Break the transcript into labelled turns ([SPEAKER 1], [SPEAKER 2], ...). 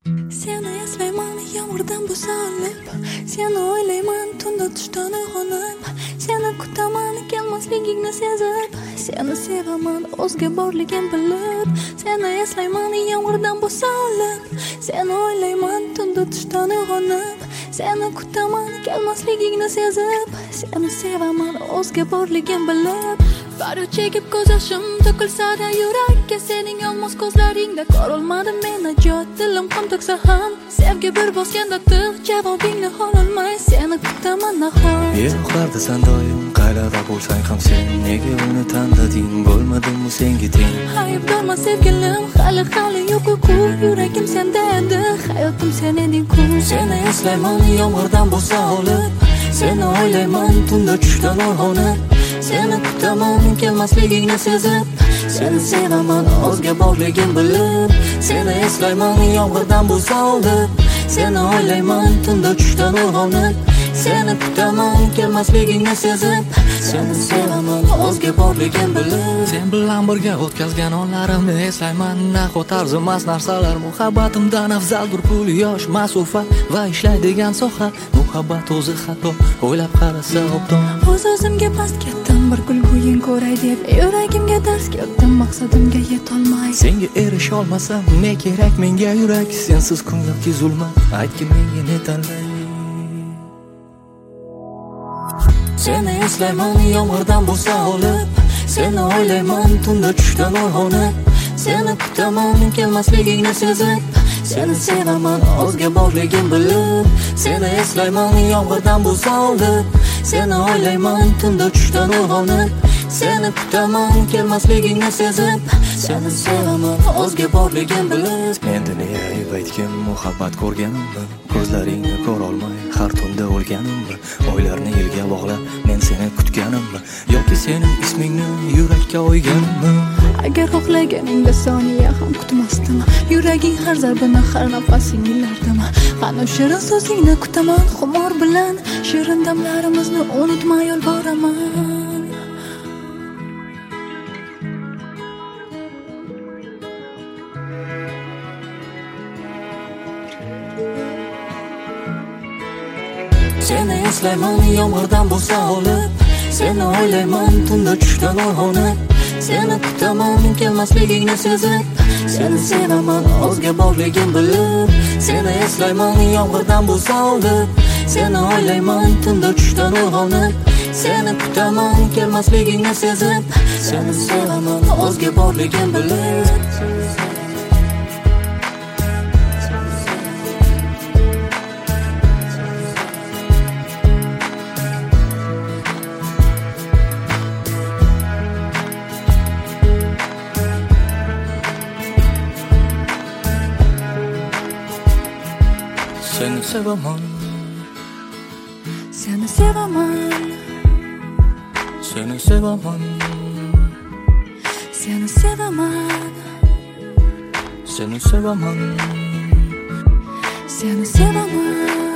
[SPEAKER 1] Seni eslayman yomg'irdan bo'solib, seni o'ylayman tunda tushdan uyg'onib, seni kutaman kelmasligingni sezib, seni sevaman o'zga borligim bilib, seni eslayman yomg'irdan bo'solib, seni o'ylayman tunda tushdan uyg'onib, seni kutaman kelmasligingni sezib, seni sevaman o'zga borligim bilib. Faryod chekib ko'z yoshim to'kilsa-da yurakka, sening yolg'iz ko'zlaringda ko'rolmadim men najot. Dilim qon to'ksa ham sevgi bir bosganda tig' javobingni ololmay seni kutaman nahot.
[SPEAKER 2] Yo'qlarda san doim qayerda bo'lsang ham sen nega uni tanlading, bo'lmadimmi senga teng?
[SPEAKER 1] Aybdorman sevgilim, hali yo'q-ku, yuragim senda edi, hayotim sen eding-ku.
[SPEAKER 2] Seni eslayman yomg'irdan bo'lsa olib, seni o'ylayman tunda tushdan uyg'onib, seni kutaman kelmasligingni sezib, seni sevaman o'zga borligim bilib, seni eslayman yomg'irdan bo'lsa olib, seni o'ylayman tunda tushdan uyg'onib, seni kutaman kelmasligingni sezib, seni sevaman o'zga borligim bilib. Sen bilan birga o'tkazgan onlarimni eslayman, nahot arzimas narsalar muhabbatimdan afzaldir. Pul, yosh, masofa va ishlaydigan soha, muhabbat o'zi xato, o'ylab qarasa obdon.
[SPEAKER 1] O'z-o'zimga past ketdim, bir kulguyin ko'ray deb, yuragimga dars ketdim, maqsadimga yetolmay.
[SPEAKER 2] Senga erisha olmasam ne kerak menga yurak, sensiz kun yoki zulmat, aytgin menga ne tanlay. Seni eslayman yomg'irdan bo'lsa olib, seni o'ylayman tunda tushdan uyg'onib, seni kutaman kelmasligingni sezib, seni sevaman o'zga borligim bilib, seni eslayman yomg'irdan bo'lsa olib, seni o'ylayman tunda tushdan uyg'onib, seni kutaman kelmasligingni sezib, seni sevaman o'zga borligim bilib. Endi ne ayb aytgin, muhabbat ko'rganimmi, ko'zlaringni ko'rolmay har tunda o'lganimmi, oylarni yilga bog'lab men seni kutganimmi, yoki sening ismingni yurakka o'yganimmi?
[SPEAKER 1] Agar xohlaganingda soniya ham kutmasdim, yuraging har zarbini, har nafasing yillardimi, qani shirin so'zingni kutaman xumor bilan, shirin damlarimizni unutma yolboraman. Seni eslayman yomg'irdan bo'lsa olib, seni o'ylayman tunda tushdan uyg'onib, seni kutaman kelmasligingni sezib, seni sevaman o'zga borligim bilib, seni eslayman yomg'irdan bo'lsa olib, seni o'ylayman tunda tushdan uyg'onib, seni kutaman kelmasligingni sezib, seni sevaman o'zga borligim bilib. Seni sevaman, seni sevaman,
[SPEAKER 2] seni sevaman,
[SPEAKER 1] seni sevaman,
[SPEAKER 2] seni sevaman,
[SPEAKER 1] seni sevaman.